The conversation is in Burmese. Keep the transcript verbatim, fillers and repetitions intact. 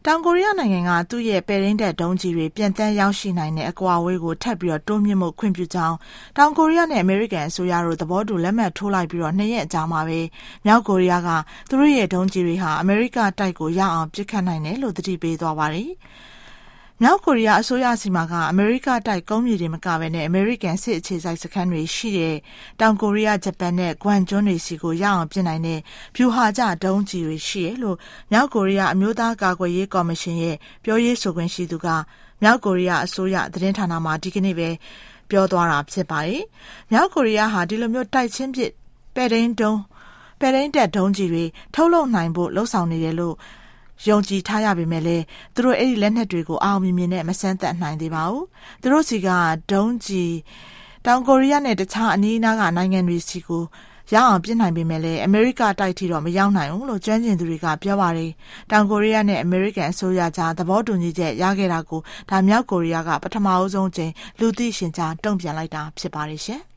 တောင်ကိုရီးယားနိုင်ငံကသူ့ရဲ့ပဲရင်းတဲ့ဒုံးကျည်တွေပြန်တန်းရောက်ရှိနိုင်တဲ့အကွာအဝေးကိုထပ်ပြီးတော့တိုးမြင့်မှုခွင့်ပြုကြောင်းတောင်ကိုရီးယားနဲ့အမေရိကန်အစိုးရတို့သဘောတူလက်မှတ်ထိုးလိုက်ပြီးတော့နှစ်ရက်အကြာမှာပဲမြောက်ကိုရီးယားကသူတို့ရဲ့ဒုံးကျည်တွေဟာအမေရိကတိုက်ကိုရအောင်ပစ်ခတ်နိုင်တယ်လို့သတိပေးသွားပါတယ်။မြောက်ကိုရီးယားအစိုးရစီမံကအမေရိကတိုက်ကုန်းမြေတွေမကဘဲနဲ့အမေရိကန်စစ်အခြေစိုက်စခန်းတွေရှိတဲ့တောင်ကိုရီးယားဂျပန်နဲ့ဂွမ်ကျွန်းတွေစီကိုရအောင်ပစ်နိုင်တဲ့ဗျူဟာကျဒုံးကျည်တွေရှိတယ်လို့မြောက်ကိုရီးယားအမျိုးသားကာကွယ်ရေးကော်မရှင်ရဲ့ပြောရေးဆိုခွင့်ရှိသူကမြောက်ကိုရီးယားအစိုးရသတင်းဌာနမှာဒီကနေ့ပဲပြောသွားတာဖြစ်ပါတယ်။မြောက်ကိုရီးယားဟာဒီလိုမျိုးတိုက်ချင်းပစ်ပဲရင်းဒုံးပဲရင်းတက်ဒုံးကျည်တွေထုတ်လုပ်နိုင်ဖို့လှုံ့ဆော်နေတယ်လို့ယုံကြည်ထားရပေမဲ့လည်းသူတို့အဲ့ဒီလက်နက်တွေကိုအောင်မြင်မြင်နဲ့မစမ်းသပ်နိုင်သေးပါဘူး။သူတို့စီကဒုံးကျည်တောင်ကိုရီးယားနဲ့တခြားအနီးအနားကနိုင်ငံတွေစီကိုရအောင်ပြစ်နိုင်ပေမဲ့လည်းအမေရိကတိုက်ထိတော့မရောက်နိုင်ဘူးလို့ကျွမ်းကျင်သူတွေကပြောပါတယ်။တောင်ကိုရီးယားနဲ့အမေရိကန်အစိုးရကြားသဘောတူညီချက်ရခဲ့တာကိုဒါမြောက်ကိုရီးယားကပထမအဆုံးချိန်လူသိရှင်ကြားတုံ့ပြန်လိုက်တာဖြစ်ပါတယ်ရှင်။